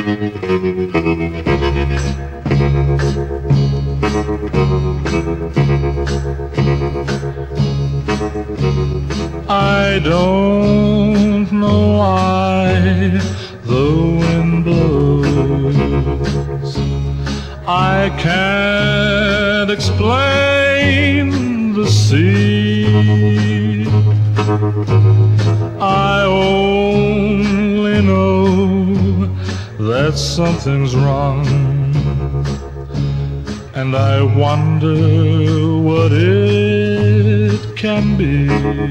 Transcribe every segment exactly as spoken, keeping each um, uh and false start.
I don't know why the wind blows. I can't explain the sea. I only know that something's wrong, and I wonder what it can be.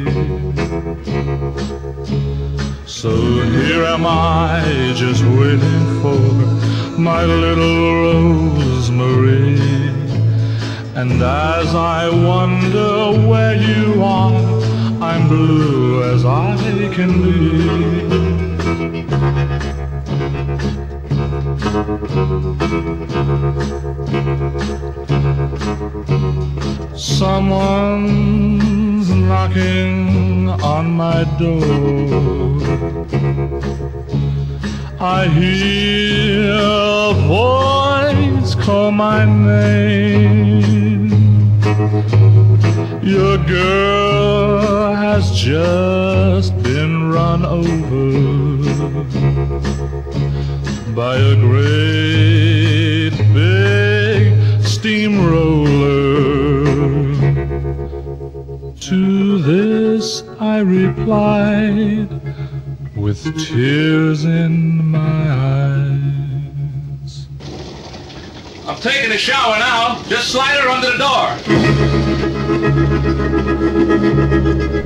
So here am I, just waiting for my little Rosemary. And as I wonder where you are, I'm blue as I can be. Someone's knocking on my door. I hear a voice call my name. Your girl has just been run over by a great big steamroller. To this I replied with tears in my eyes. I'm taking a shower now. Just slide her under the door.